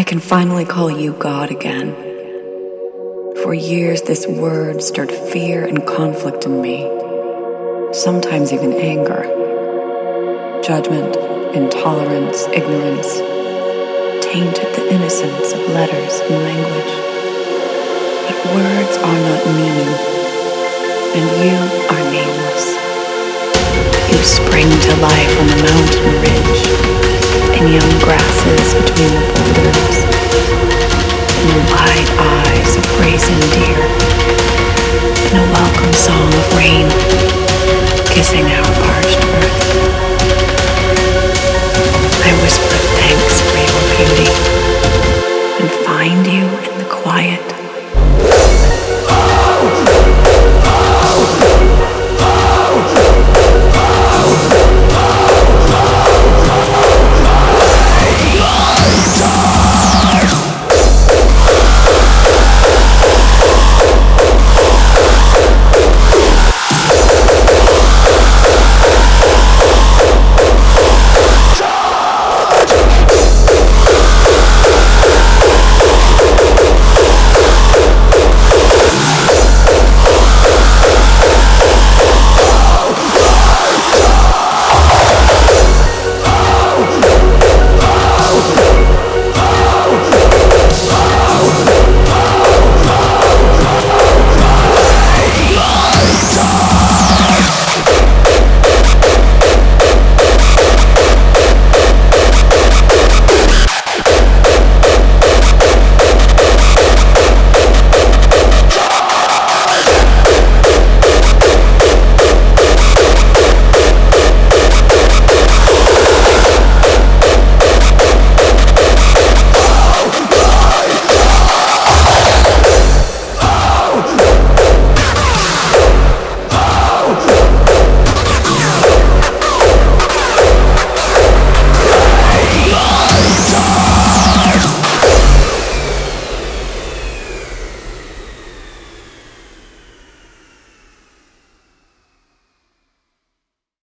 can finally call you God again. For years, this word stirred fear and conflict in me, sometimes even anger. Judgment, intolerance, ignorance tainted the innocence of letters and language. But words are not meaning, and you are nameless. You spring to life on the mountain ridge, in young grasses between the boulders, in the wide eyes of racing deer, in a welcome song of rain, kissing our parched earth. I whisper